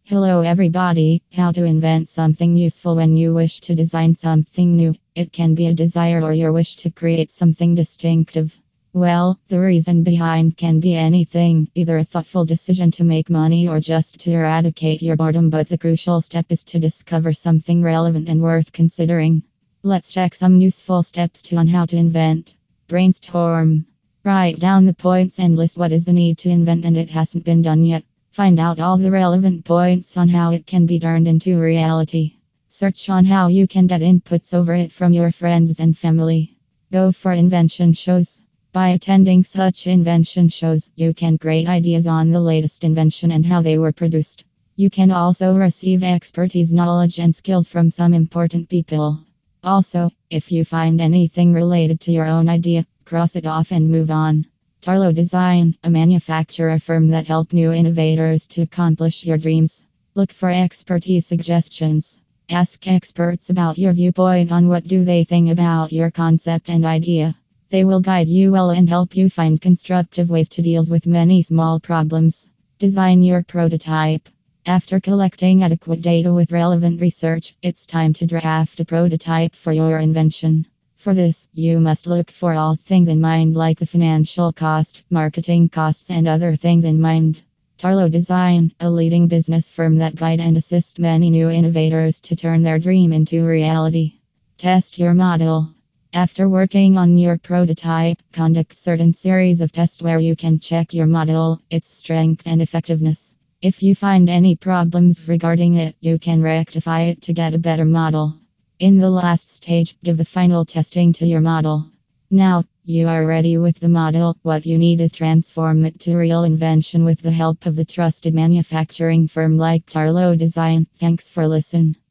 Hello, everybody. How to invent something useful when you wish to design something new. It can be a desire or your wish to create something distinctive. Well, the reason behind can be anything, either a thoughtful decision to make money or just to eradicate your boredom. But the crucial step is to discover something relevant and worth considering. Let's check some useful steps on how to invent. Brainstorm. Write down the points and list what is the need to invent and it hasn't been done yet. Find out all the relevant points on how it can be turned into reality. Search on how you can get inputs over it from your friends and family. Go for invention shows. By attending such invention shows, you can get ideas on the latest invention and how they were produced. You can also receive expertise, knowledge, and skills from some important people. Also, if you find anything related to your own idea, cross it off and move on. Tarlo Design, a manufacturer firm that help new innovators to accomplish your dreams. Look for expertise suggestions. Ask experts about your viewpoint on what do they think about your concept and idea. They will guide you well and help you find constructive ways to deal with many small problems. Design your prototype. After collecting adequate data with relevant research, it's time to draft a prototype for your invention. For this, you must look for all things in mind, like the financial cost, marketing costs, and other things in mind. Tarlo Design, a leading business firm that guide and assist many new innovators to turn their dream into reality. Test your model. After working on your prototype, conduct certain series of tests where you can check your model, its strength and effectiveness. If you find any problems regarding it, you can rectify it to get a better model. In the last stage, give the final testing to your model. Now, you are ready with the model. What you need is transform it to real invention with the help of the trusted manufacturing firm like Tarlo Design. Thanks for listening.